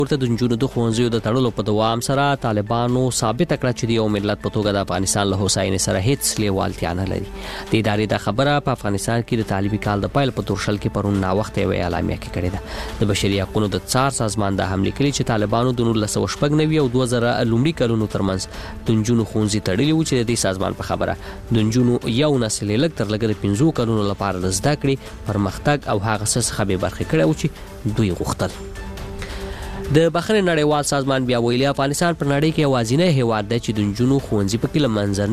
ورته د نجونو د ښوونځیو د تړلو په دوام سره طالبانو ثابته کړه چې د یو ملت په توګه د افغانستان له هوساینې سره هیڅ لیوالتیا نه لري. د ادارې دا خبره په افغانستان کې د تعلیمي کال د پیل په تورشل کې پرون ناوخته یوه اعلامیه کې کړې ده. د بشري حقوقو د څار سازمان دا هم لیکلي چې طالبانو د 1996 او 2000 لومړي کلونو ترمنځ د نجونو ښوونځي تړلي وو چې د دې سازمان په خبره د نجونو یو نسل لږ تر لږه د 15 کلونو لپاره د زده کړې پرمختګ او هغه څه څخه بې برخې کړی و چې دوی غوښتل. د بخښنې نړیوال سازمان بیا ویلي افغانستان پر نړۍ کې یوازینی هیواد دی چې د نجونو ښوونځي پکې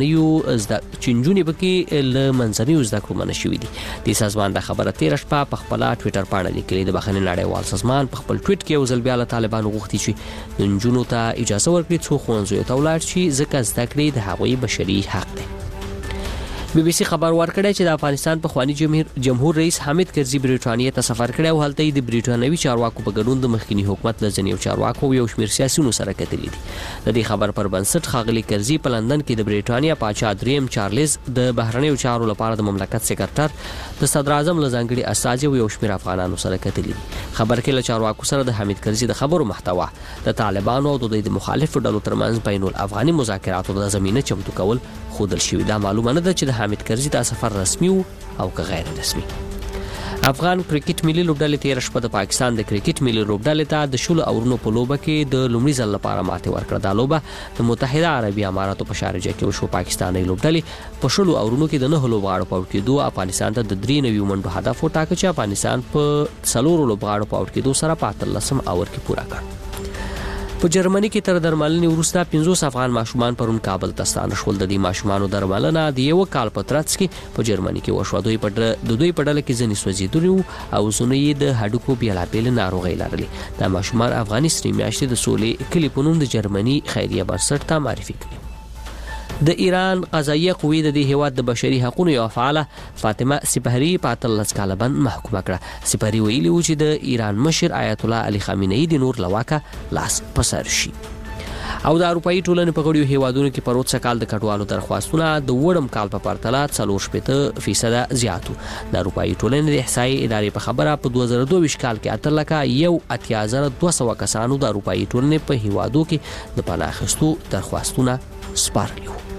له منځنیو زده کړو منع شوي دي. د سازمان دا خبره تېره شپه په خپله ټویټر پاڼه لیکلې. د بخښنې نړیوال سازمان په خپل ټویټ کې یو ځل بیا له طالبانو غوښتي چې د نجونو ته اجازه ورکړي څو ښوونځیو ته ولاړ شي ځکه زده کړې د هغوی بشري حق دی. بی بی سی خبر ورکړی چې د افغانستان پخواني جمهور رئیس حامد کرزي بریټانیا ته سفر کړی او هلته یې د بریټانوي چارواکو په ګډون د مخکینی حکومت له ځینو چارواکو یو شمېر سیاسیونو سره کتلي دي. د دې خبر پر بنسټ ښاغلي کرزي په لندن کې د بریټانیا پاچا دریم چارلز د بهرنیو چارو لپاره د مملکت سکرټر د صدر اعظم له ځانګړي استازي او یو شمېر افغانانو سره کتلي دي. خبر کې له چارواکو سره د حامد کرزي د خبرو محتوا د طالبانو او د دوی د مخالفو ډلو ترمنځ بین الافغاني مذاکراتو د زمینه چمتو کول ښودل شوي. دا معلومه نه ده چې د حامد کرزي دا سفر رسمي و او که غیر رسمي. افغان کرکټ ملي لوبډلې تېره شپه د پاکستان د کرکټ ملي لوبډلې ته د 16 اورونو په لوبه کې د لومړي ځل لپاره ماتې ورکړه. دا لوبه د متحده عربي اماراتو په شارجه کې وشو. پاکستاني لوبډلې په 16 اورونو کې د 9 لوبغاړو په اوټ کېدو افغانستان ته د 3 نویو منډو هدف وټاکه چې افغانستان په 4 لوبغاړو په اوټ کېدو سره په 18 اور کې پوره کړ. په جرمني کې تر درملنې وروسته 50 افغان ماشومان پرون کابل ته ستانه شول. د دې ماشومانو درملنه د یو کال په ترڅ کې په جرمني کې وشوه. دوی په ډله کې ځینې سوځېدلي وو او ځینې یې د هډوکو بېلابېلې ناروغۍ لرلې. دا ماشومان افغاني سرې میاشتې د سولې کلي په نوم د جرمني خیریه بنسټ ته معرفي کړي. د ایران قضاییه قوې د دې هیواد د بشري حقوقو یو فعاله فاطمه سپهري په 18 کاله بند محکومه کړه. سپهري ویلي و چې د ایران مشر آیت الله علي خامنه‌ای د نور له واکه لاس په سر شي. او د اروپایي ټولنې په غړیو هیوادونو کې په روڅ کال د کډوالو درخواستونه د وړم کال په پرتله 40% زیاتو. د اروپایي ټولنې د احصایې ادارې په خبره په 2022 کال کې 8,182 کسانو د اروپایي ټولنې په هیوادو کې د پناه اخیستو درخواستونه سپارلي وو.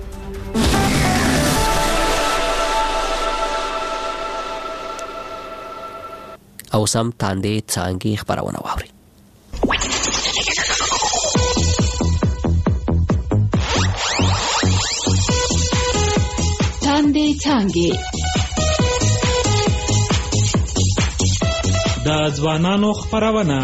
او سم تاندې څانګې خبرونه واوري. تاندې څانګې د ځوانانو خبرونه.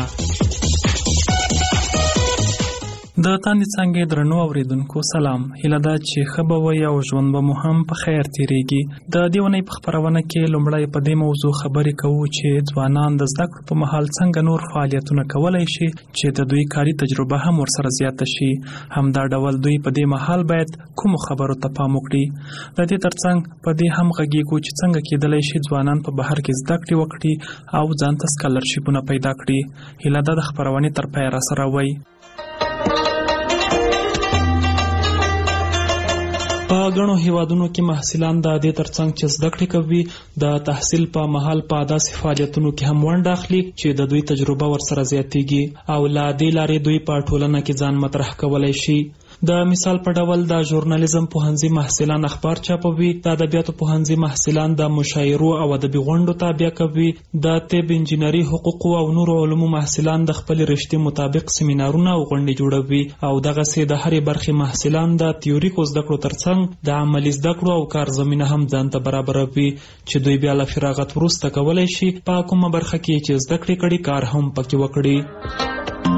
د تاندې څانګې درنو اوریدونکو سلام. هیله ده چې ښه به وئ او ژوند به مو هم په خیر تیریږي. د دې اونۍ په خپرونه کې لومړی په دې موضوع خبرې کوو چې ځوانان د زده کړو په مهال څنګه نور فعالیتونه کولی شي چې د دوی کاري تجربه هم ورسره زیاته شي. همدا ډول دوی په دې مهال باید کومو خبرو ته پام وکړي. د دې ترڅنګ په دې هم غږیږو چې څنګه کېدلی شي ځوانان په بهر کې زده کړې وکړي او ځان ته سکالرشیپونه پیدا کړي. هیله ده د خپرونې تر پایه راسره وئ. په غنو هیوادونو کې محصلان د دې ترڅنګ چې زده کړې کوي د تحصیل په مهال په داسې فعالیتونو کې هم ونډه اخلي چې د دوی تجربه ورسره زیاتېږي او له دې لارې دوی په ټولنه کې ځان مطرح کولی شي. د مثال په ډول د ژورنالیزم پوهنځي محصلان اخبار چاپوي، د ادبیاتو پوهنځي محصلان د مشاعرو او ادبي غونډو تابع کوي، د طب، انجینري، حقوقو او نورو علومو محصلان د خپل رشتې مطابق سیمینارونه او غونډې جوړوي او دغسې د هرې برخې محصلان د تیوریکو زده کړو ترڅنګ د عملي زده کړو او کار زمینه هم ځان ته برابروي چې دوی بیا له فراغت وروسته کولی شي په کومه برخه کې چې زده کړې کړي کار هم پکې وکړي.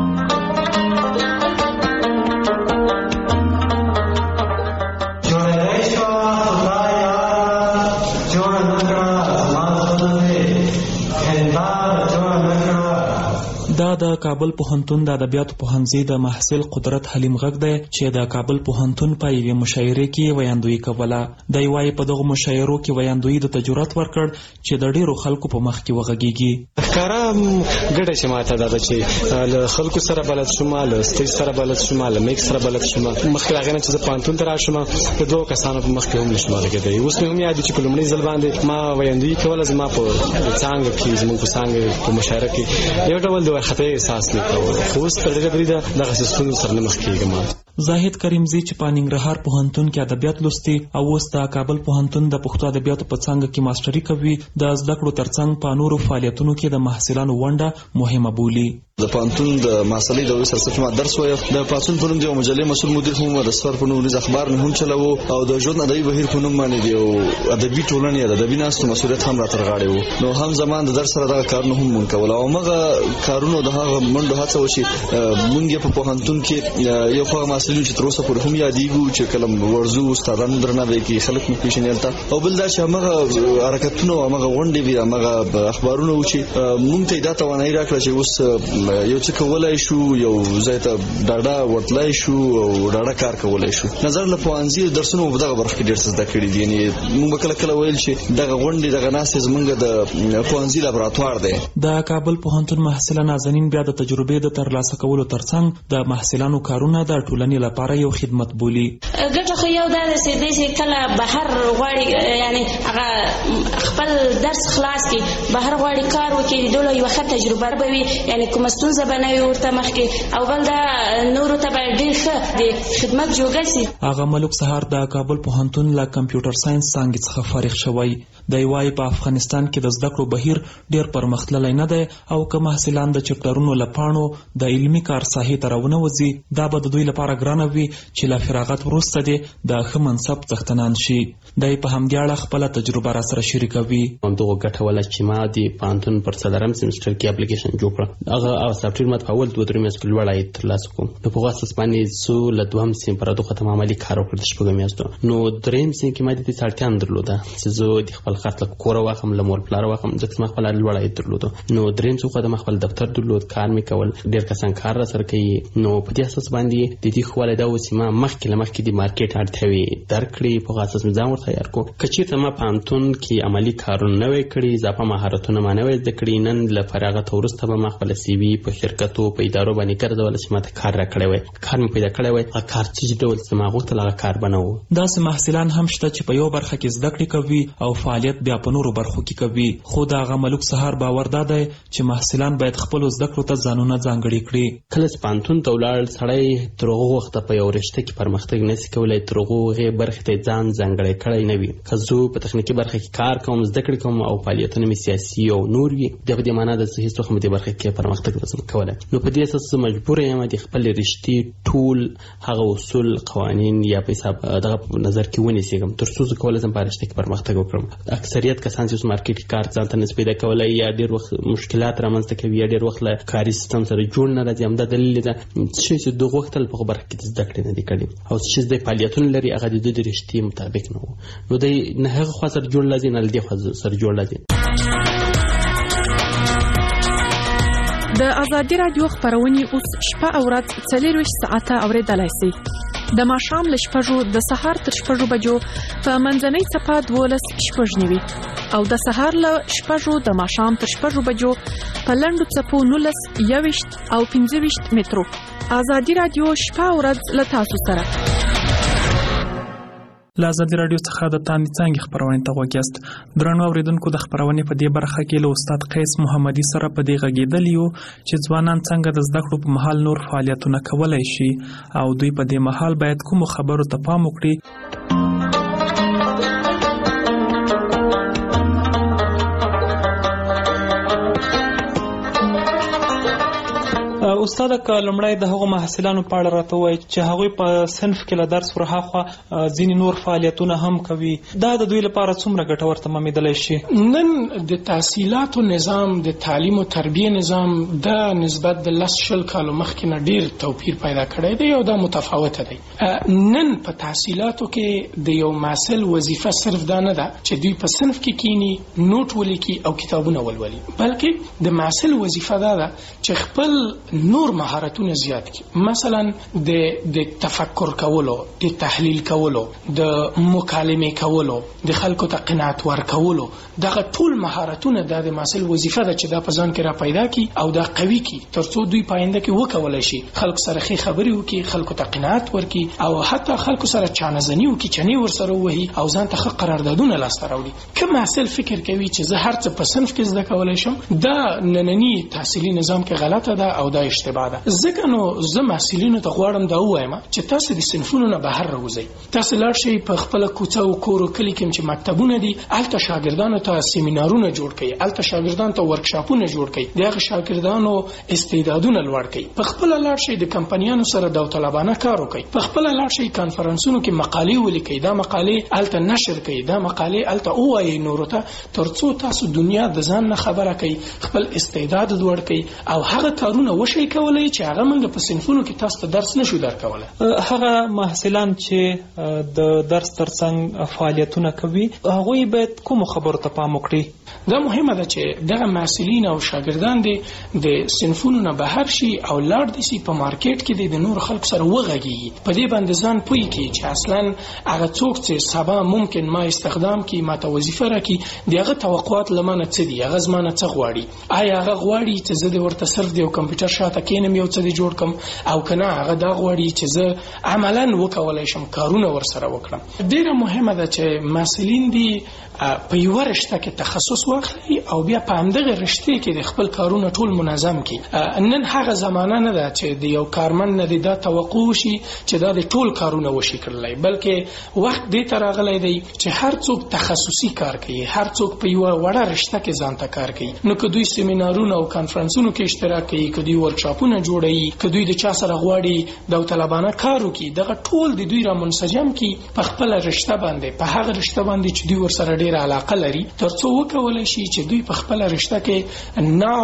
دا د کابل پوهنتون د ادبیاتو پوهنځي د محصل قدرت حلیم غږ دی چې د کابل پوهنتون په یوې مشاعرې کې ویاندویي کوله. دی وایي په دغو مشاعرو کې ویاندویي د تجربت ورکړ چې د ډیرو خلکو په مخ کې وغږیږي. ښکاره ګډه چې ماته دا ده چې له خلکو سره بلد شوم، له سټیج سره بلد شوم، له میک سره بلد شوم. مخکې له هغې نه چې زه پوهنتون ته راشم د دوو کسانو په مخ کې هم نشم غږېدی. اوس مې هم یاد دي چې په لومړي ځل باندې ما ویاندویي کوله. زما په څانګه کې زموږ په څانګه په مشاعره کې یو ډول د وارخطایۍ ډاډه احساس نه کوم. خو اوس تر ډېره بریده دغه سیستم سره مخ کېږم. زاهد کریمزی چې په ننګرهار پوهنتون کې ادبیات لوستي او اوس د کابل پوهنتون د پښتو ادبیاتو په څانګه کې ماستري کوي، د زده کړو ترڅنګ په نورو فعالیتونو کې د محصلانو ونډه مهمه بولي. د پوهنتون د محصلې د سرسفت ما درس وایم. د پاتون په نوم د مجلې مسؤل مدیر هم د سفر په نوم د اخبار هم چلاوو او د ژوند ادبي بهیر په نوم باندې دی ادبي ټولنې د ادبي ناستو مسؤلیت هم راتر غاړي وو. نو هم زمان د درس سره د کارونو هم مونږ کول او موږ کارونو د هغه منډو هڅه وشي مونږ په پوهنتون کې یو خو محصلین چې تر اوسه پورې هم یادېږو چې کلم ورزو استادانو درناوی کې خلک مو پیښنیلته او بل دا چې هغه حرکتونه هغه غونډې وي هغه اخبارونه و چې مونږ ته دا توانایي راکړه چې اوس یو څه کولای شو، یو ځای ته ډاډه ورتلای شو او ډاډه کار کولای شو. نظر له پوهنځي درسونو په دغه برخه کې ډېر څه زده کړي دي. یعنی موږ کله کله ویل چې دغه غونډې دغه ناستې زمونږ د پوهنځي لابراتوار دی. د کابل پوهنتون محصله نازنین بیا د تجربې د ترلاسه کولو ترڅنګ د محصلانو کارونه د ټولنې لپاره یو خدمت بولی. ګټه خو یو دا ده چې کله بهر غواړي یعنی هغه خپل درس خلاص کړي بهر غواړي کار وکړي دوله یو ښه تجربه به وي، یعنی کومه ستونزه به نه وي ورته مخکې او بل دا نورو ته به ډېر ښه د خدمت جوګه سي. هغه ملک سهار د کابل پوهنتون له کمپیوټر ساينس څانګې څخه فارغ شوی. د وايي په افغانستان کې د زده کړو بهیر ډېر پرمختللی نه دی او که محصلان د چپټرونو لپانو د علمي کار ساحې ته راونه وځي دا به د دوی لپاره ګرانه وي چې له فراغت وروسته دې د ښه منصب څښتنان شي. دی په همدې اړه خپله تجربه را سره شریکوي. همدغه ګټه وله چې ما د پوهنتون پر څلورم سیمسټر کې اپلیکیشن جوړ کړه. هغه سافټویر ما په اول 2-3 میاشتو کې لوړ عاید ترلاسه کړم. نو په هغه اساس باندې زه له دوهم سیم پر دغه ختم عملي کار وکړ د شپږم میاشتو. نو دریم سیم کې ما د دې اړتیا نه درلوده چې زه د خپل خرڅ له کوره واخم له مور پلار واخم ځکه ما خپل لوړ عاید درلوده. نو دریم څه خو د خپل دفتر درلود کار مې کول ډېر کسان کار را سره کوي. نو په دې اساس باندې د دې خواله دا و چې ما مخکې د مارکیټ اړتیاوي درکړي په اساس مې ځان ورته تیار کړ. که چېرته ما پوهنتون کې عملي کارونه نه وای کړي اضافه مهارتونه ما نه وای زده کړي نن له فراغت وروسته به ما خپل سی وي په شرکتو په ادارو باندې ګرځول چې ما ته کار راکړی وای کار مې پیدا کړی وای هغه کار چې ډول چې ما غوښتل هغه کار به نه و. داسې محصلان هم شته چې په یو برخه کې زده کړې کوي او فعالیت بیا په نورو برخو کې کوي. خو د هغه ملک سهار باور دا دی چې محصلان باید خپلو زده کړو ته ځانونه ځانګړي کړي. کله چې پوهنتون ته ولاړ سړی تر هغه وخته په یو رشته کې پرمختګ نشي کولی تر هغې برخې ته ځان ځانګړی کړی نه وي. که زه په تخنیکي برخه کې کار کوم زده کړې کوم او فعالیتونه مې سیاسي او نور وي بیا په دې معنا ده چې هېڅ وخت مې دې برخه کې پرمختګ نشم کولی. نو په دې اساس زه مجبور یم د خپل رشتې ټول هغه اصول قوانین یا په حساب دغه نظر کې ونیسم تر څو زه کولی شم په رشته کې پرمختګ وکړم. اکثریت کسان چې مارکیټ کې کار ځان ته نشي پیدا کولی یا ډېر وخت مشکلات رامنځته کوي یا ډېر وخت له کاري سیستم سره جوړ نه راځي. همدا دلیل ده چې د غوښتل په برخه کې زده کړې نه دي کړې او چې د فعالیتونو لري هغه د دوی رشتې مطابق نه وو. نو د نه هغه خوا سره جوړ لازم نه دي خو سره جوړ لازم. د آزادي رادیو خبرونه اوس شپه او ورځ 24 ساعته اوریدلای شئ. د ماښام له 6 د سهار تر 6 بجو په منځنۍ صفه 12:09 او د سهار له 6 د ماښام تر 6 بجو په لنډو صفو 19:20 او 15 مترو. آزادي رادیو شپه او ورځ له تاسو سره. له آزادي رادیو څخه د تاندې څانګې خبرونې ته غوږ یاست. درنو اورېدونکو د خبرونې په دې برخه کې له استاد قیس محمدي سره په دې غږېدلي یو چې ځوانان څنګه د زده کړو په مهال نور فعالیتونه کولی شي او دوی په دې مهال باید کومو خبرو ته پام وکړي. استاد که لمړی د هغو محصلانو په اړه راته ووایي چې هغوی په صنف کې له درس ورهاخوا ځینې نور فعالیتونه هم کوي دا د دوی لپاره څومره ګټور تمامېدلی شي؟ نن د تحصیلاتو نظام د تعلیم او تربیه نظام د نسبت د 10 کالو مخکې نه ډېر توپیر پیدا کړی دی او دا متفاوته دی. نن په تحصیلاتو کې د یو محصل وظیفه صرف دا نه ده چې دوی په صنف کې کینی نوٹ ولیکي او کتابونه ولولي بلکې د محصل وظیفه دا ده چې خپل نور مهارتونه زیات کی، مثلا د تفکر کولو، د تحلیل کولو، د مکالمه کولو، د خلکو ته قناعت ورکولو، دغه ټول مهارتونه د محصل وظیفه ده چې دا په ځان کې را پیدا کی او دا قوي کی ترڅو دوی پاینده کې وکولای شي خلکو سره ښه خبرې وکړي، خلکو ته قناعت ورکړي او حتی خلکو سره چانه‌زني وکړي، چنې ورسره ووهي او ځان ته ښه قراردادونه لاسته راوړي. که محصل فکر کوي چې زه هر څه په صنف کې زده کولی شم، دا ننني تحصیلي نظام کې غلطه ده او دا اشتباه ده. ځکه نو زه محصلینو ته غواړم دا ووایم چې تاسو د صنفونو نه بهر راوځئ، تاسو لاړ شئ په خپله کوڅه او کور او کلي کې چې مکتبونه دي، هلته شاګردانو ته سیمینارونه جوړ کړئ، هلته شاګردانو ته ورکشاپونه جوړ کړئ، د هغه شاګردانو استعدادونه لوړ کړئ. په خپله لاړ شئ د کمپنیانو سره داوطلبانه کار وکړئ، په خپله لاړ شئ کانفرنسونو کې مقالې ولیکئ، دا مقالې هلته نشر کړئ، دا مقالې هلته ووایئ نورو ته، ترڅو تاسو دنیا د ځان نه خبره کوي، خپل استعداد لوړ کړئ او هغه کارونه وشئ کولی چې هغه موږ په صنفونو کې تاسو ته درس نشو درکولی. هغه محصلان چې د درس ترڅنګ فعالیتونه کوي هغوی باید کومو خبرو ته پام وکړي؟ دا مهمه ده چې دغه محصلین او شاګردان دي د صنفونو نه بهر شي او لاړ دي سي په مارکیټ کې د نور خلکو سره وغږیږي، په دې باندې ځان پوي کړي چې اصلا هغه څوک چې سبا ممکن ما استخدام کړي، ما ته وظیفه راکړي، دغه توقعات لمنه څه دي، هغه زمانه څه غواړي، آیا هغه غواړي چې زه د ورته صرف د کمپیوټر شاته کېنم یو څه جوړ کړم او کنه هغه دا غواړي چې زه عملاً وکولای شم کارونه ورسره وکړم. ډیره مهمه ده چې محصلین دي په یو رشته کې تخصص واخلي او بیا په همدغه رشته کې د خپل کارونه ټول منظم کړي. نن هغه زمانه نه ده چې د یو کارمن نه دا توقع وشي چې دا د ټول کارونه وشي کړلای، بلکې وخت دې ته راغلی دی چې هر څوک تخصصي کار کوي، هر څوک په یو وړه رشته کې ځان ته کار کوي. نو که دوی سیمینارونه او کانفرنسونو کې اشتراک کوي، که دوی ورکشاپونه جوړوي، که دوی د چا سره غواړي داوطلبانه کار وکړي، دغه ټول د دوی را منسجم کړي په خپل رشته باندې، په هغه رشته باندې چې دوی ورسره ډېر علاقه لري، ترڅو وکولای شي چې دوی په خپل رشته کې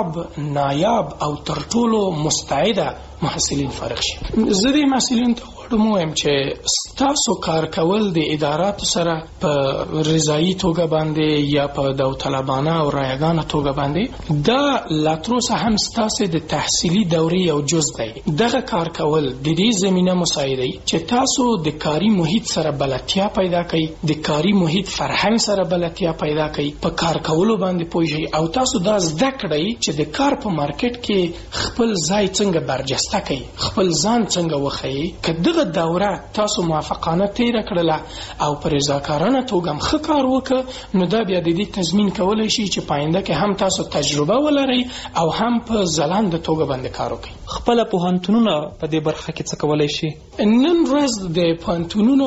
نایاب او تر ټولو مستعده محصلین فارغ شي. زه د محصلینو ته غواړم ووایم چې ستاسو کار کول د اداراتو سره په رضایي توګه باندې یا په داوطلبانه او رایګانه توګه باندې دا لا تر اوسه هم ستاسو د تحصیلي دورې یو جز دی. دغه کار کول د دې زمینه مساعدوي چې تاسو د کاري محیط سره بلدتیا پیدا کړئ، د کاري محیط فرهنګ سره بلدتیا پیدا کړئ، په کار کولو باندې پوه شئ او تاسو دا زده کړئ چې د کار په مارکیټ کې خپل ځای څنګه برجسته کړئ، خپل ځان څنګه وښیئ. که دغه دوره تاسو موافقانه تیره کړله او په رضاکارانه توګه هم ښه کار وکړه، نو دا بیا د دې تضمین کولی شي چې پاینده کې هم تاسو تجربه ولرئ او هم په ځلانده توګه باندې کار وکړئ. خپله پوهنتونونه په دې برخه کې څه کولی شي؟ نن ورځ د پوهنتونونو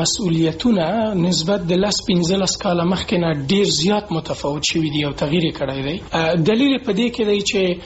مسؤلیتونه نسبت د 15 کاله مخکې نه ډېر زیات متفاوت شوي دي او تغییر یې کړی دی. دلیل په دې کې دی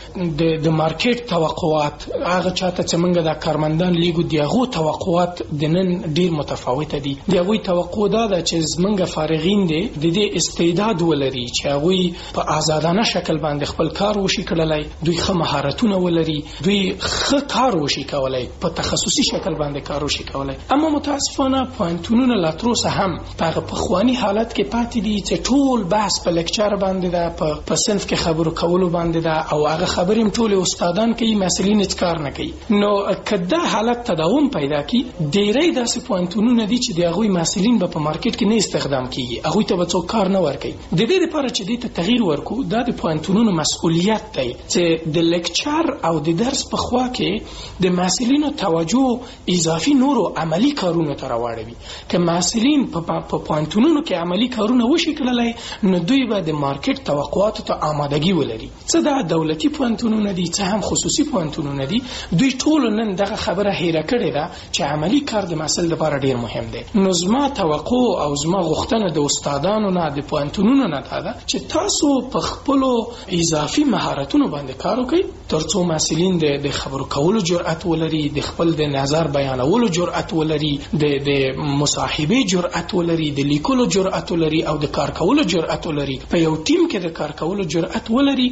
چې د مارکیټ توقعات هغه چاته چې موږ د کارمندان لیږو د هغو توقعات د نن ډېر متفاوته دي. د هغوی توقع دا ده چې زموږ فارغین دي د دې استعداد ولري چې هغوی په آزادانه شکل باندې خپل کار وشي کړلی، دوی ښه مهارتونه ولري، دوی ښه کار وشي کولی، په تخصصي شکل باندې کار وشي کولی. اما متاسفانه پوهنتونونه لا تر اوسه هم په هغه پخواني حالت کې پاتې دي چې ټول بحث په لیکچر باندې ده، په صنف کې خبرو کولو باندې ده او هغه خبرې هم ټولې استادان کوي، محصلین هیڅ کار نه کوي. نو که دا حالت تداوم پیدا کړي، ډېری داسې پوهنتونونه دي چې د هغوی محصلین به په مارکیټ کې نه استخدام کېږي، هغوی ته به څوک کار نه ورکوي. د دې لپاره چې دې ته تغییر ورکړو، دا د پوهنتونونو مسؤلیت دی چې د لیکچر او د درس په خوا کې د محصلینو توجه اضافي نورو عملی کارونو ته راواړوي. که محصلین په پوهنتونونو کې عملی کارونه وشي کړلی، نو دوی به د مارکیټ توقعاتو ته آمادګي ولري. څه دا دولتي پوهنتونونه دي، څه هم خصوصي پوهنتونونه دي، دوی ټول نن دغه خبره هیره کړې ده چې عملی کار د محصل لپاره ډیر مهم دی. نو زما توقع او زما غوښتنه د استادانو نه، د پوهنتونونو نه ده چې تاسو په خپلو اضافي مهارتونو باندې کار وکړئ ترڅو محصلین د خبرو کولو جرأت ولري، د خپل د نظر بیانولو جرأت ولري، د مصاحبه جرأت ولري، د لیکلو جرأت ولري او د کار کولو جرأت ولري، په یو ټیم کې د کار کولو جرأت ولري،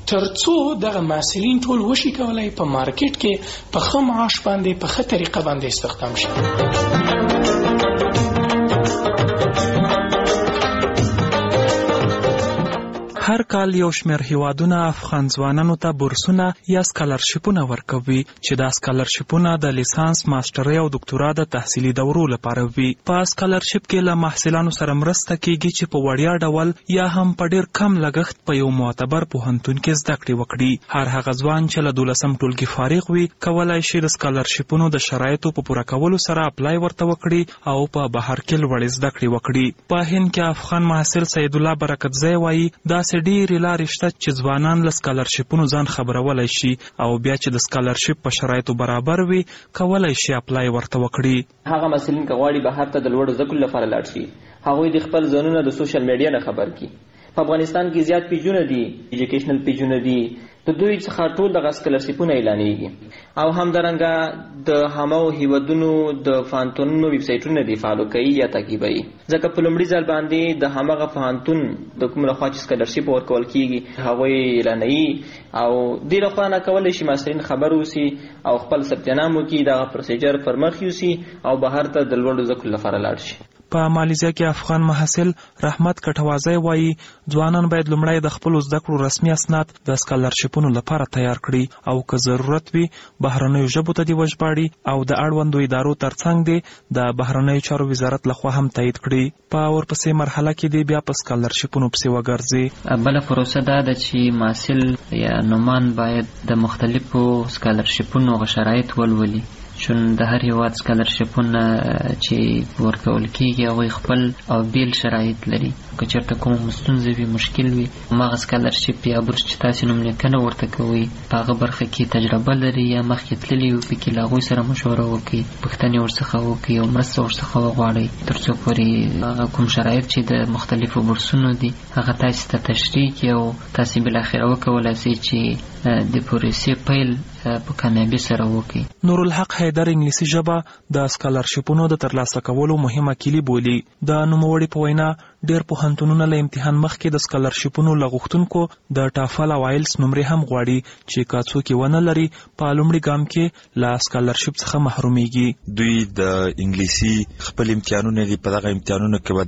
ترڅو دغه محصلین ټول وشي کولای په مارکیټ کې په ښه معاش باندې په ښه طریقه باندې استخدام شي. هر کال یو شمېر هیوادونه افغان ځوانانو ته بورسونه یا سکالرشیپونه ورکوي چې دا سکالرشیپونه د لیسانس، ماسترۍ او دکتورا د تحصیلي دورو لپاره وي. په سکالرشیپ کې له محصلانو سره مرسته کیږي چې په وړیا ډول یا هم په ډیر کم لګښت په یو معتبر پوهنتون کې زده کړې وکړي. هر هغه ځوان چې له 12م ټولګي فارغ وي کولای شي د سکالرشیپونو د شرایطو په پوره کولو سره اپلای ورته وکړي او په بهر کې لوړې زده کړې وکړي. په هند کې افغان محصل سید الله برکتزی وایي داسې ډېرې لارې شته چې ځوانان له سکالرشیپونو ځان خبرولای شي او بیا چې د سکالرشیپ په شرایطو برابر وي کولای شي اپلای ورته وکړي. هغه محصلین که غواړي بهر ته د لوړو زده کړو لپاره لاړ شي هغوی د خپل ځانونه د سوشل میډیا نه خبر کړي. په افغانستان کې زیات پیجونه دي، ایجوکیشنل پیجونه دي، د دوی څخه ټول دغه سکالرشیپونه اعلانېږي او همدارنګه د همو هیوادونو د پوهنتونونو ویب سایټونه دي فالو کوي یا تعقیبوي. ځکه په لومړي ځل باندې د همغه پوهنتون د کوم لخوا چې سکالرشیپ ورکول کیږي هغوی اعلانوي او دې لخوا نه کولی شي محصلین خبر اوسي او خپل ثبت نام وکړي، دغه پروسیجر پر مخ یوسي او بهر ته د لوړو زده کړو لپاره لاړ شي. په مالیزیا کې افغان محصل رحمت کټوازی وایي ځوانان باید لومړی د خپلو زده کړو رسمي اسناد د سکالرشیپونو لپاره تیار کړي او که ضرورت وي بهرنیو ژبو ته دې وژباړي او د اړوندو ادارو ترڅنګ دې د بهرنیو چارو وزارت لخوا هم تایید کړي. په ورپسې مرحله کې دې بیا په سکالرشیپونو پسې وګرځي. بله پروسه دا ده چې محصل یا نومان باید د مختلفو سکالرشیپونو شرایط ولولي، چون د هر هیواد سکالرشیپونه چې ورکول کیږي هغوی خپل او بیل شرایط لري. که چېرته کومه ستونزه وي، مشکل وي، هماغه سکالرشیپ یا بورس چې تاسې نوملیکنه ورته کوئ په هغه برخه کې تجربه لري یا مخکې تللي وي پکې له هغوی سره مشوره وکړئ، پوښتنې ورڅخه وکړئ او مرسته ورڅخه وغواړئ تر څو پورې هغه کوم شرایط چې د مختلفو بورسونو دي هغه تاسې ته تشریح کړي او تاسې بالاخره وکولای شئ چې د پروسې پیل په کامیابی سره وکړي. نورالحق حیدر انګلیسي ژبه د سکالرشیپونو د ترلاسه کولو مهمه کیلي بولي. د نوموړي په وینا ډېر پوهنتونونه له امتحان مخکې د سکالرشیپونو له غوښتونکو د ټافل او آیلس نمرې هم غواړي چې که څوک یې ونه لري په لومړي ګام کې له سکالرشیپ څخه محرومیږي. دوی د انګلیسي خپل امتحانونه دي، په دغه امتحانونو کې به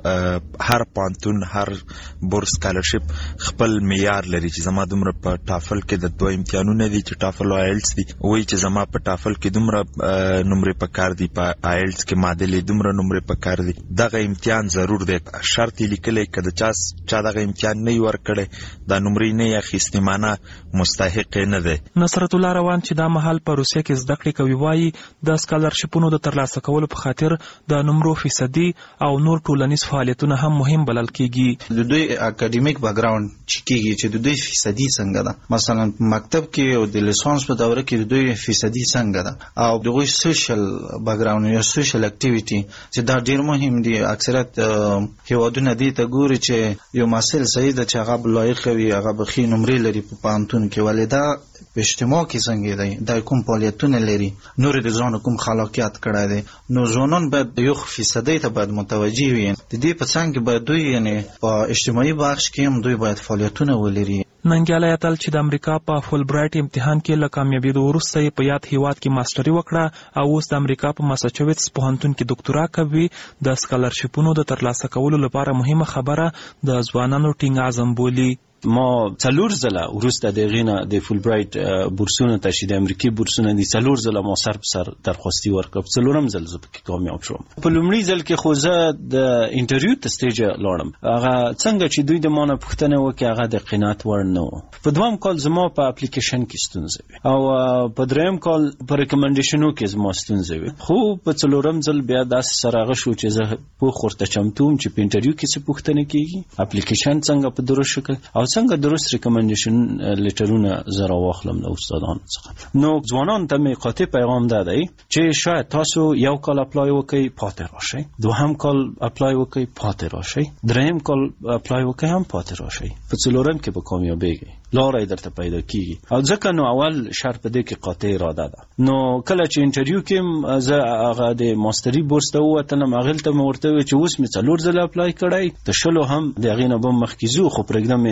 د هر پوهنتون هر بورس سکالرشیپ خپل معیار لري چې زما دومره په ټافل کې د دوه امتحانونه دي چې ټافل او آیلس دي، وایي چې زما په ټافل کې دومره نمرې پکار دي، په آیلس کې معادلې دومره نمرې پکار دي. دغه امتحان ضرور دی، شرط یې لیکلی که د چا دغه امتحان نه وي ورکړی دا نمرې نه یې اخیستې معنه مستحق یې نه دی. نصرت الله روان چې دا مهال په روسیه کې زده کړې کوي وایي د سکالرشیپونو د ترلاسه کولو په خاطر د نمرو فیصدي او نور ټولنیز فعالیتونه هم مهم بلل کیږي. د دوی اکاډمیک بیکګراوند چې کیږي چې د دوی فیصدي څنګه ده، مثلا مکتب کې او د لیسانس په دوره کې د دوی فیصدي څنګه ده او دغه سوشل بیکګراوند یا سوشل اکټیویټي چې دا ډیر مهم دي. اکثریت هیوادونه دې ته ګوري چې یو محصل صحیح ده چې هغه لایق وي، هغه به ښې نمرې لري په پوهنتون کې، ولې دا په اجتماع کې څنګه دی، دا کوم فعالیتونه لري، نور د ځان کوم خلاقیت کړی دی. نو ځوانان باید یو فیصدي ته باید متوجه وي. د دې په څنګ کې باید دوی یعنی په اجتماعي بخش کې هم دوی باید فعالیتونه ولري. ننګیالی اتل چې د امریکا په فول برایټ امتحان کې له کامیابېدو وروسته یې په یاد هیواد کې ماسټري وکړه او اوس د امریکا په ماساچوټس پوهنتون کې دکتورا کوي. د سکالرشیپونو د ترلاسه کولو لپاره مهمه خبره د ځوانانو ټینګ عزم بولي. ما څلور ځله وروسته د هغې نه د فول برایټ بورسونه ته چې د امریکې بورسونه دي څلور ځله ما سر په سر درخواستي ورکړه، په څلورم ځل زه پکې کامیاب شوم. په لومړي ځل کې خو زه د انټرویو ته سټیجه لاړم، هغه څنګه چې دوی د ما نه پوښتنه وکړي هغه د قناعت وړ نه و. په دویم کال زما په اپلیکیشن کې ستونزه وي او په دریم کال په ریکمنډیشنو کې زما ستونزه وي، خو په څلورم ځل بیا داسې سره هغه شو چې زه پوخ ورته چمتو وم چې په انټرویو کې څه پوښتنه کېږي، اپلیکیشن څنګه په درست شکل او څنګه درست ریکمنډیشن لیټرونه زه راواخلم له استادانو څخه. نو ځوانانو ته مې قاطع پیغام دا دی چې شاید تاسو یو کال اپلای وکړئ پاتې راشئ، دوهم کال اپلای وکړئ پاتې راشئ، دریم کال اپلای وکړئ هم پاتې راشئ، په څلورم کې به کامیابېږئ، لاره یې درته پیدا کیږي. او ځکه نو اول شرط په دې کې قاطع اراده ده. نو کله چې انټرویو کې زه هغه د ماستري بورس ته ووتلم، هغې ته مې ورته وویل چې اوس مې 4 ځله اپلای کړی، د 10 هم د هغې نه به مخکې ځو خو پرېږدم یې نه.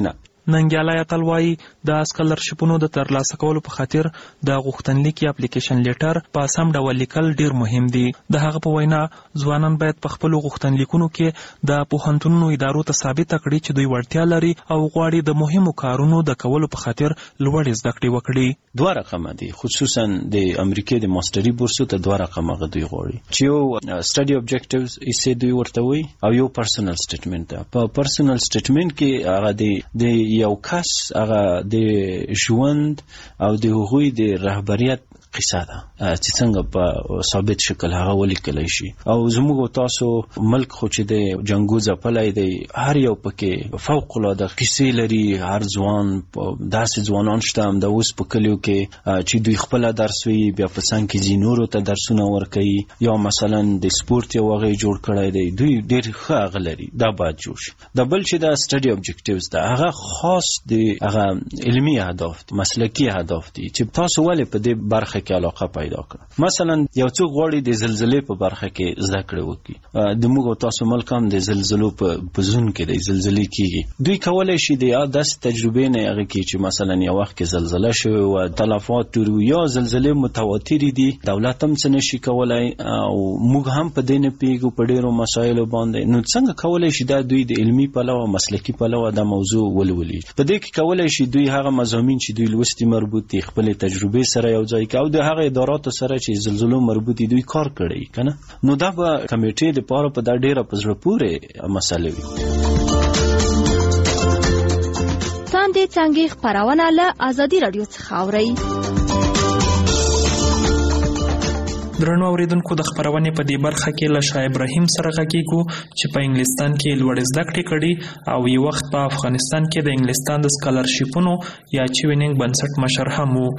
ننګیالی اتل وایي د سکالرشپونو د ترلاسه کولو په خاطر د غوښتنلیک یا اپلیکیشن لیټر په سم ډول لیکل ډیر مهم دي. د هغه په وینا ځوانان باید په خپلو غوښتنلیکونو کې د پوهنتونونو ادارو ته ثابته کړي چې دوی وړتیا لري او غواړي د مهمو کارونو د کولو په خاطر لوړې زده کړې وکړي. دوه رقمه دي، خصوصا د امریکای د ماستري بورسو ته دوه رقمه دوی غواړي چې یو سټډي اوبجیکټیوز یې دوی ورته وي او یو پرسونل سټیټمنټ ده. په پرسونل سټیټمنټ کې هغه د یو کس هغه د ژوند او د هغوی د رهبریت قصه ده چې څنګه په ثابت شکل هغه ولیکلی شي. او زموږ تاسو ملک خو چې د جنګو ځپلی دی، هر یو پکې فوق العاده کیسې لري. هر ځوان داسې ځوانان شته هم د اوس په کلیو کې چې دوی خپله درس وي، بیا په څنګ کې ځي نورو ته درسونه ورکوي، یا مثلا د سپورت یو هغه یې جوړ کړی دی. دوی ډېر ښه هغه لري، دا باید جوړ شي. د بل چې د سټډي اوبجیکټیوز ده، هغه خاص د هغه علمي اهداف دي، مسلکي اهداف دي چې تاسو ولې په دې برخه کې علاقه پیدا کړه. مثلا یو څوک غواړي د زلزلې په برخه کې زده کړې وکړي. د موږ تاسو ملک هم د زلزلو په زون کې د زلزلې کېږي. دوی کولی شي د داسې تجربې نه هغه کې چې مثلا یو وخت کې زلزله شوې وه، تلفات ډېر وي، یا زلزلې متواترې دي، دولت هم څه نشي کولی او موږ هم په دې نه پوهېږو په ډېرو مسایلو باندې. نو څنګه کولی شي دا دوی د علمي پلوه مسلکي پلوه دا موضوع ولولي؟ په دې کې کولی شي دوی هغه مضامین چې دوی لوستي مربوط دي خپلې تجربې سره یو ځای کوي او د هغه اداراتو سره چې زلزلو مربوطي دوی کار کړی کنه. نو دا به کمیټې لپاره په دا ډیره په زړه پورې مسله وي. تاندې څنګه خبرونه له ازادي رادیو څخه اوري. درنو اوریدونکو، د خبرونې په دې برخه کې له شاه ابراهیم سره غږیږو چې په انګلستان کې لوړې زده کړې کړي او یو وخت په افغانستان کې د انګلستان د سکالرشپونو یا چوینینګ بنسټ مشر هم وو.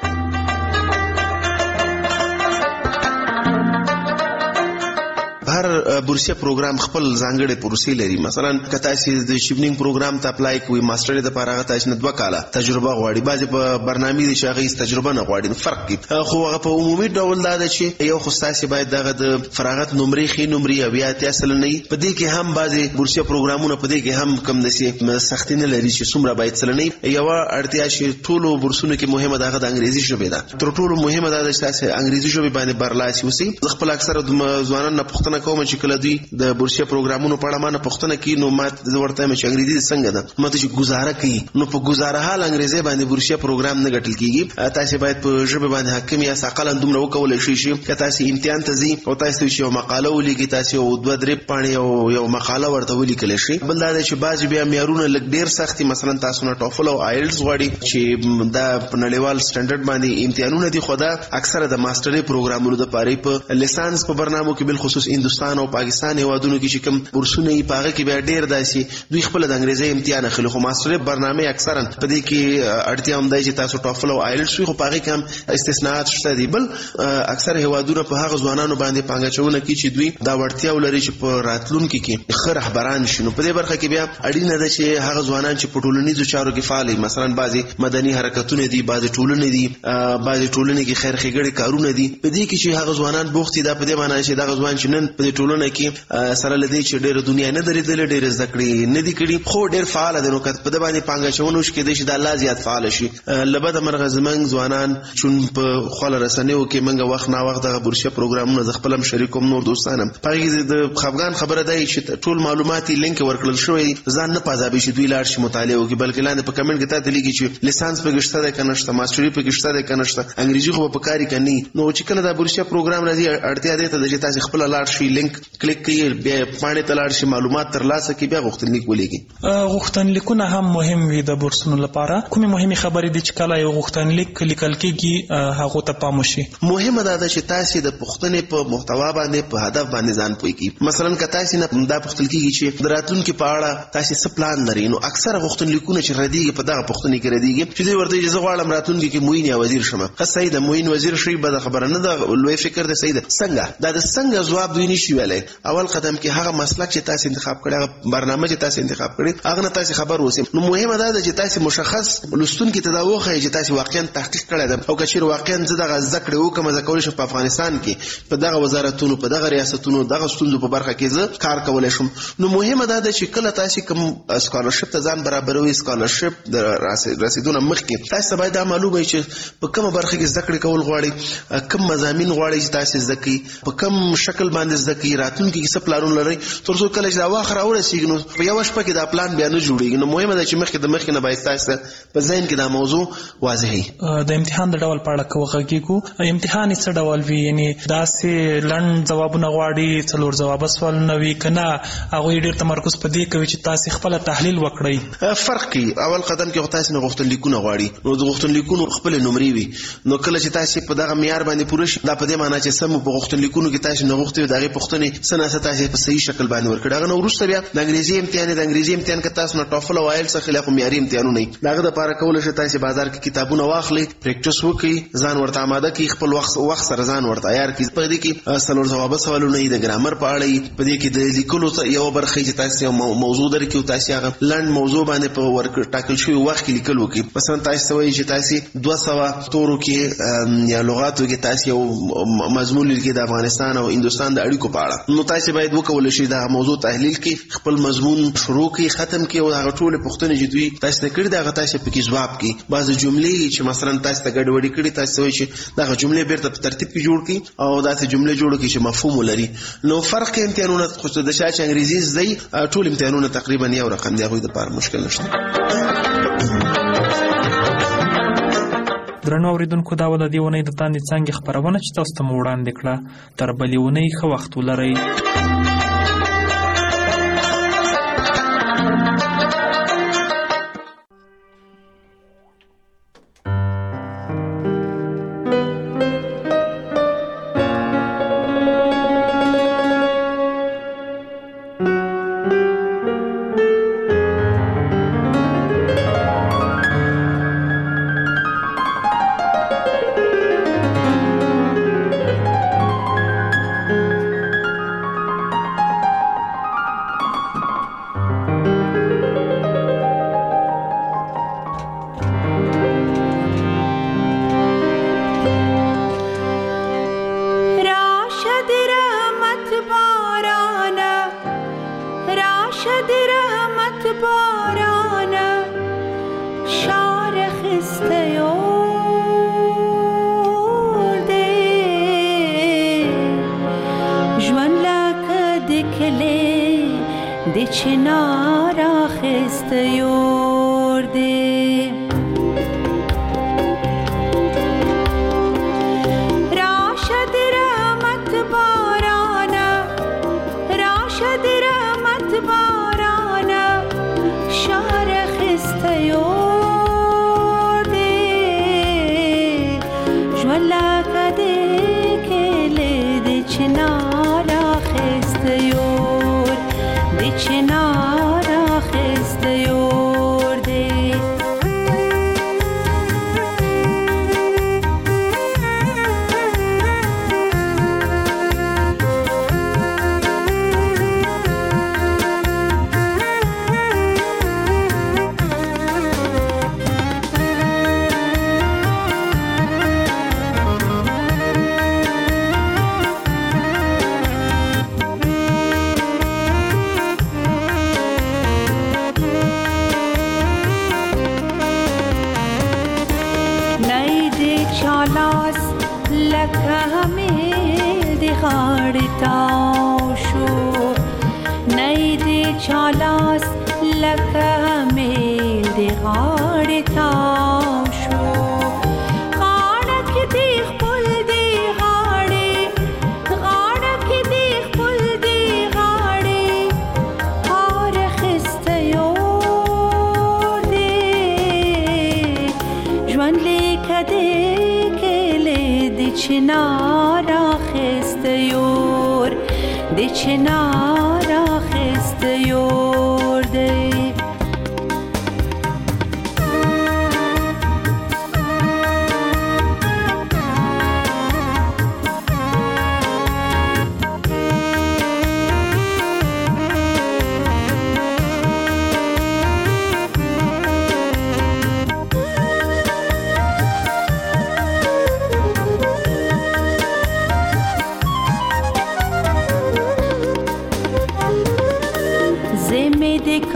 هر بورسیه پروګرام خپل ځانګړي پروسې لري. مثلا که تاسو د شیپنینګ پروګرام ته اپلای کوئ، ماستر د لپاره هغه تاسو نه 2 کاله تجربه غواړي. بعضې په برنامې دي چې هغه تجربه نه غواړي، فرق کوي. خو هغه په عمومي ډول دا ده چې یو خو تاسو باید دغه د فراغت نمرې ښې نمرې او یا اتیا سلنه وي. په دې کې هم بعضې بورسیه پروګرامونه په دې کې هم کم داسې سختي نه لري چې څومره باید سلنه وي. یوه اړتیا چې ټولو بورسونو کې مهمه ده هغه د انګریزي ژبې ده. تر ټولو مهمه دا ده چې تاسو انګریزي ژبې باندې برلاسي اوسئ. زه خپل اکثره ځوانان نه پوښتنه کوم چې کله دوی د بورسیه پروګرامونو په اړه ما نه پوښتنه کوي، نو ما ورته وایم چې انګریزي څنګه ده؟ ما ته چې ګزاره کوي، نو په ګزاره حال انګریزي باندې بورسیه پروګرام نه ګټل کیږي. تاسو باید په ژبه باندې حاکم یا اقلا دومره وکولای شئ چې تاسو امتحان ته ځئ او تاسو یو مقاله ولیکئ، تاسو یو 2-3 پاڼې یو مقاله ورته ولیکلی شئ. بل دا دی چې بعضې بیا معیارونه لږ ډېر سخت دي. مثلا تاسو نه ټوفل او آیلټس غواړي چې دا په نړیوال سټنډرډ باندې امتحانونه دي، خو دا اکثره د ماسترۍ پروګرامونو دپاره په لیسانس په برنامو کې بالخصوص هندوستان او پاکستان هیوادونو کې چې کوم بورسونه یې په هغه کې بیا ډېر داسې دوی خپله د انګریزۍ امتحان اخلي. خو ماسترۍ برنامې اکثرا په دې کې اړتیا هم دی چې تاسو ټوفل او آیلټس وي، خو په هغې کې هم استثناءات شته دي. بل اکثر هیوادونه په هغه ځوانانو باندې پانګه اچونه کوي چې دوی دا وړتیا ولري چې په راتلونکي کې ښه رهبران شي. نو په دې برخه کې بیا اړینه ده چې هغه ځوانان چې په ټولنیزو چارو کې فعال وي، مثلا بعضې مدني حرکتونه دي، بعضې ټولنې دي، بعضې ټولنې کې خیر ښېګړې کارونه دي. په دې کې چې هغه ځوانان بوخت دي، دا په دې معنی چې دغه ځوان چې نن په دې ټولنه کې سره له دې چې ډېره دنیا نه درېدلې، ډېرې زده کړې نه دي کړي، خو ډېر فعاله دی. نو که په ده باندې پانګه اچونه وشي کېدای شي دا لا زیات فعاله شي. له بده مرغه زموږ ځوانان چون په خواله رسنیو کې موږ وخت ناوخت دغه بورسیه پروګرامونه زه خپل هم شریک وم، نور دوستان هم په هغې کې د خفګان خبره دا چې ټول معلومات یې لینک ورکړل شوی، ځان نه پازابي چې دوی لاړ شي مطالعه وکړي، بلکې لاندې په کمنټ کې تا ته لیکي چې لیسانس پکې شته دی که نشته، ماسټري پکې شته دی که نشته، انګریزي خو به په کار یې که نه. نو چې کله دا بورسیه پروګرام راځي اړتیا دې ته ده چې تاسې خپله لاړ شئ، لینک کلیک کړئ، بیا پاڼې ته لاړ شئ، معلومات ترلاسه کړئ، بیا غوښتنلیک ولیکئ. غوښتنلیکونه هم مهم وي د بورسونو لپاره. کومې مهمې خبرې دي چې کله یو غوښتنلیک لیکل کېږي هغو ته پام وشي؟ مهمه دا ده چې تاسې د پوښتنې په محتوا باندې په هدف باندې ځان پوه کړئ. مثلا که تاسې نه دا پوښتل کېږي چې د راتلونکي په اړه تاسې څه پلان لرئ، نو اکثره غوښتنلیکونه چې ردېږي په دغه پوښتنې کې ردېږي چې دوی ورته وایي زه غواړم راتلونکي کې معین یا وزیر شم. ښه صحیح ده، معین وزیر شئ، بده خبره نه ده، لوی فکر ده، صحیح ده. څنګه دا د څنګه ځواب دوی نشي نشي ویلای. اول قدم کې هغه مسلک چې تاسو انتخاب کړی، هغه برنامه چې تاسو انتخاب کړی، هغه نه تاسو خبر اوسئ. نو مهمه ده چې تاسو مشخص لستون کې تداوخه چې تاسو واقعا تحقیق کړی ده او کچیر واقعا زه دغه ذکر وکم زه کولای شم په افغانستان کې په دغه وزارتونو په دغه ریاستونو دغه ستونزو په برخه کې زه کار کولای شم. نو مهمه ده چې کله تاسو کوم سکالرشپ ته ځان برابروي، سکالرشپ د رسیدونه مخکې تاسو باید دا معلومه وي چې په کومه برخه کې ذکر کول غواړي، کوم مضامین غواړي چې تاسو ذکر په کوم شکل باندې ذکر راتلونکي کې څه پلانونه لري، تر څو کله چې دا واخر اورسیږي نو په یو شپه کې دا پلان بیا نه جوړیږي. نو مهمه ده چې مخکې نه باید تاسو په ذهن کې دا موضوع واضح وي. د امتحان د ډول په اړه کوغږیږو، امتحان څه ډول وي؟ یعنی داسې لنډ جوابونه غواړي، څلور جواب سوالونه وي کنه هغه ډیر تمرکز په دې کوي چې تاسو خپل تحلیل وکړئ؟ فرق کوي. اول قدم کې تاسو نه غوښتنلیکونه غواړي، نو د غوښتنلیکونو خپل نمرې وي. نو کله چې تاسو په دغه معیار باندې پوره شي، دا په دې معنی چې سم په غوښتنلیکونو کې تاسو نه غوښتي دغه پوښتنې سناسه تاسو په صحیح شکل باندې ورکړه. هغه نو وروسته بیا د انګریزي امتحان کې تاسو نه ټافل او آیلټس خلاف معیاري امتحانونه نه دغه د لپاره کول شي تاسو بازار کې کتابونه واخلي، پریکټیس وکړي، ځان ورته آماده کړئ، خپل وخت سره ځان ورته عیار کړئ. په دې کې څلور جواب سوالونه د ګرامر په اړه، په دې کې د لیکلو یو برخه چې تاسو موضوع درکې او تاسو هغه لنډ موضوع باندې په ورک ټاکل شوی وخت کې لیکل وکړي. مثلا تاسو وایي چې تاسو 200 تورو کې یا لغاتو کې تاسو یو مضمون لیکي د افغانستان او هندوستان د اړیکو په اړه، نو تاسو باید وکولای شئ دا موضوع تحلیل کړئ، خپل مضمون شروع کړئ، ختم کړئ او هغه ټول پوښتنې چې دوی تاسو کړي دا تاسو پکې جواب کړئ. بعض جملې چې مثلا تاسو ته ګډوډي کړي، تاسو وایي چې دا جملې بیرته په ترتیب کې جوړ کړئ او دا جملې جوړ کړئ چې مفهوم ولري. نو فرق امتحانونه خو د شاچ انګریزي زده ټول امتحانونه تقریبا یو رقم دی، هغه د لپاره مشکل نشته. درنو اوریدونکو، دا ول د دیونې د تاندې څنګه خبرونه چې تاسو ته وړاندې کړه. تر بلې ونې ښه وخت ولرئ.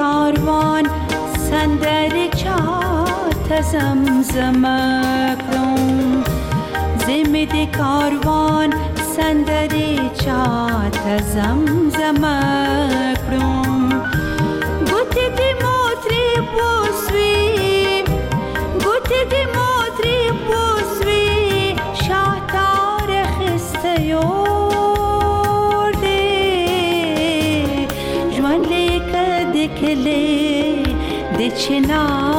کاروان سندر چات زمزمه کړم زمه د کاروان سندر چات زمزمه کړم ګوتې دې موترې پوسوي ګوتې دې موترې پوسوي شاتار خسته یور دې ژوند لیکه د کلي د چنار